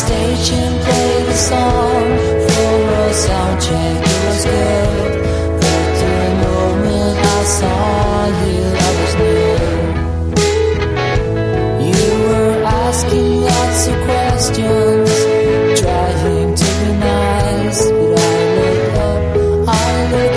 stage and played a song for a sound check. It was good.